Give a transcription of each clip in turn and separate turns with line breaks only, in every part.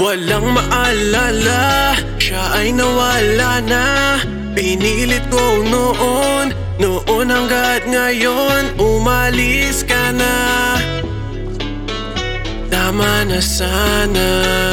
Walang maalala, siya ay nawala na. Pinilit ko noon hanggat ngayon umalis ka na. Tama na sana.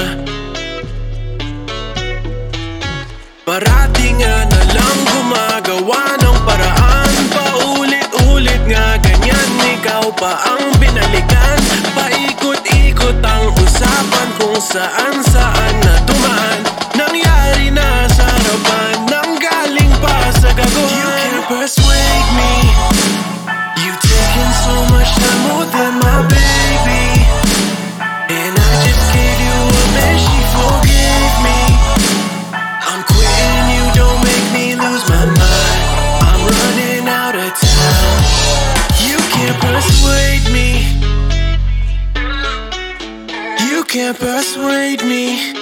Parating nga na lang gumagawa ng paraan. Paulit-ulit nga ganyan, ikaw pa ang binalikan. Paikot-ikot ang usapan kung saan na dumaan. Nangyari na sa harapan, nanggaling pa sa gagawin. You can't persuade me. You've taken so much time more than my baby, and I just gave you up and she forgave me. I'm quitting, you don't make me lose my mind. I'm running out of time. You can't persuade me. You can't persuade me.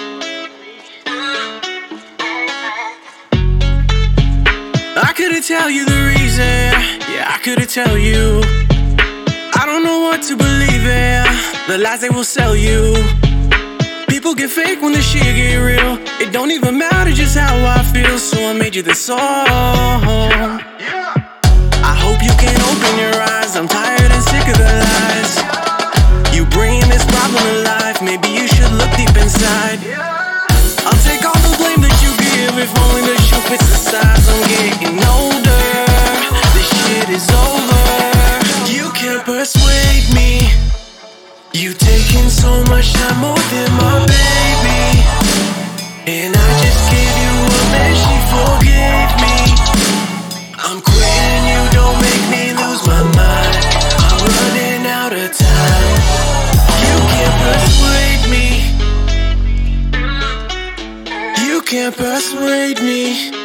I couldn't tell you the reason. Yeah, I couldn't tell you. I don't know what to believe in. The lies they will sell you. People get fake when the shit get real. It don't even matter just how I feel, so I made you this song. I hope you can open your eyes. I'm tired and sick of the lies. You bringing this problem to life. Maybe you should look deep inside. I'll take all the blame that you give. If only the shoe fits the size. I'm getting older. This shit is over. You can't persuade me. You've taken so much time more than my baby, and I just gave you up and she forgave me. I'm quitting, you don't make me lose my mind. I'm running out of time. You can't persuade me. You can't persuade me.